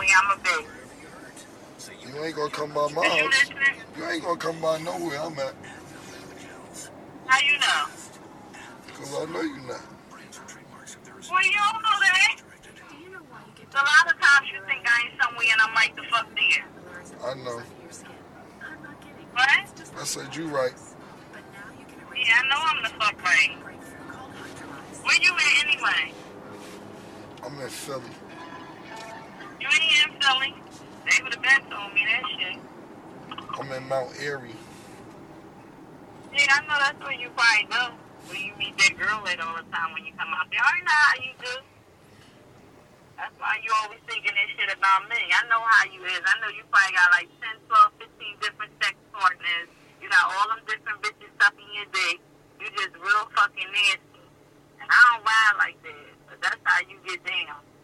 me I'm a bitch. You ain't gonna come by my Is you house. listening? You ain't gonna come by nowhere I'm at. How you know? Cause I know you not. Well, you don't know that. So a lot of times you think I ain't somewhere and I'm like the fuck there. I know. What? I said you right. Yeah, I know I'm the fuck right. Where you at anyway? I'm in Philly. You ain't in Philly. They would have been told me that shit. I'm in Mount Airy. Yeah, I know that's where you probably go. Where you meet that girl at all the time when you come out there. I know how you do. That's why you always thinking this shit about me. I know how you is. I know you probably got like 10, 12, 15 different sex partners. You got all them different bitches stuck in your dick. You just real fucking nasty. And I don't ride like that. But that's how you get down.